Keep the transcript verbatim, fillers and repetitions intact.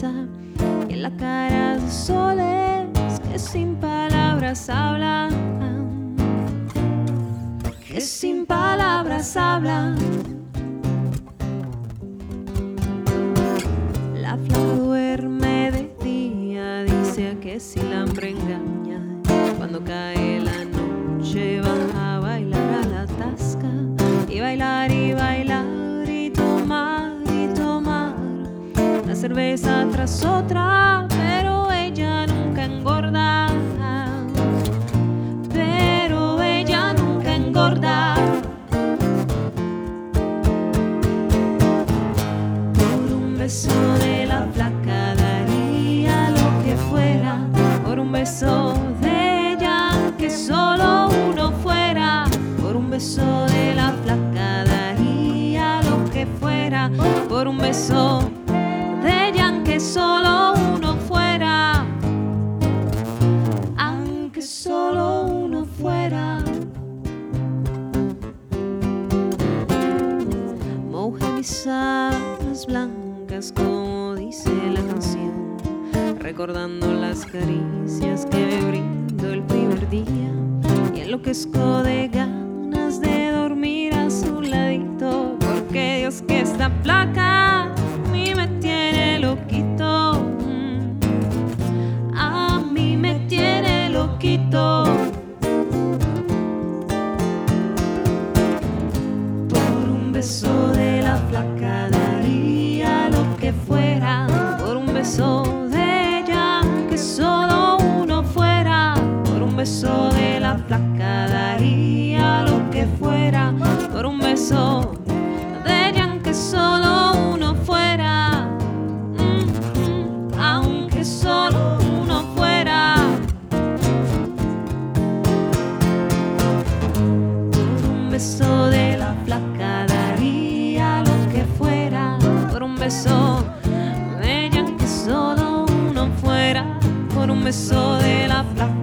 sonrisa y en la cara de soles que sin palabras hablan, que sin palabras hablan. La flaca duerme de día, dice que si la hambre engaña, cuando cae la noche va a bailar a la tasca, y bailar y bailar y tomar y tomar una cerveza tras otra, pero ella nunca engorda, pero ella nunca engorda. Por un beso de la flaca daría lo que fuera, por un beso de ella que solo uno fuera, por un beso de la flaca daría lo que fuera, por un beso de ella aunque solo uno fuera, aunque solo uno fuera. Mojé mis sábanas blancas como dice la canción, recordando las caricias que me brindó el primer día, y enloquezco de ganas de dormir a su ladito, porque Dios que esta placa a mí me tiene loquito, a mí me tiene loquito. Por un beso de la flaca daría lo que fuera, por un beso de ella que solo uno fuera, por un beso de la flaca daría lo que fuera, por un beso de ella aunque solo uno fuera, mm, mm, aunque solo uno fuera. Por un beso de la flaca daría lo que fuera, por un beso de ella aunque solo uno fuera, por un beso de la flaca